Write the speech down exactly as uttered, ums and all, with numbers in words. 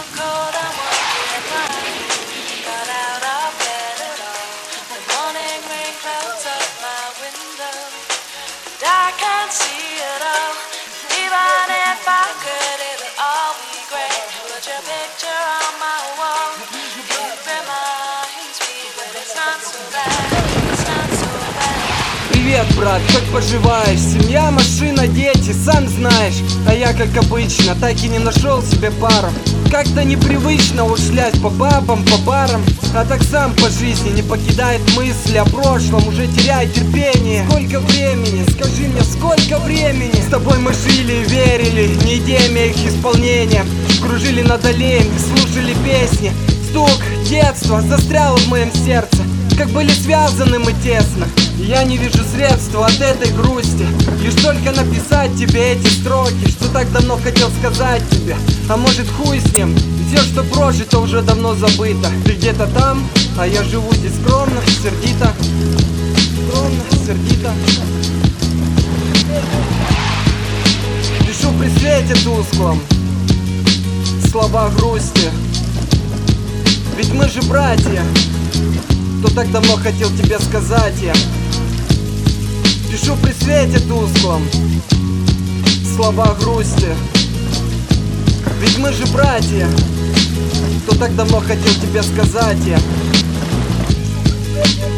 cold, I'm wondering why got out of bed at all. The morning rain clouds up my window, and I can't see it all. Even if I could, it would all be great. Put your picture on my wall. It reminds me that it's not so bad. It's not so bad. Привет, брат, как поживаешь? Семья, машина, дети, сам знаешь. А я, как обычно, так и не нашел себе пару. Как-то непривычно ушлять по бабам, по барам. А так сам по жизни не покидает мысли о прошлом, уже теряет терпение. Сколько времени, скажи мне, сколько времени? С тобой мы жили, верили, не идеями их исполнения. Кружили над аллеями, слушали песни. Стук детства застрял в моем сердце. Как были связаны мы тесно. И я не вижу средства от этой грусти. Лишь только написать тебе эти строки, что так давно хотел сказать тебе. А может, хуй с ним, и все, что прожито, уже давно забыто. Ты где-то там, а я живу здесь скромно, сердито. Скромно, сердито. Пишу при свете тусклом слова грусти. Ведь мы же братья. Кто так давно хотел тебе сказать я. Пишу при свете тусклом слова грусти. Ведь мы же братья. Кто так давно хотел тебе сказать я.